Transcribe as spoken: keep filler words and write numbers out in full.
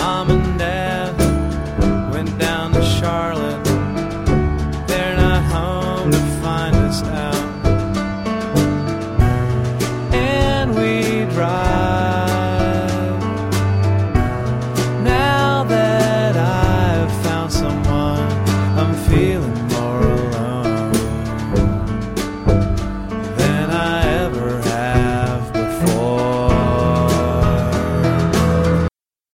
Mom and Dad went down to Charlotte. They're not home to find us out.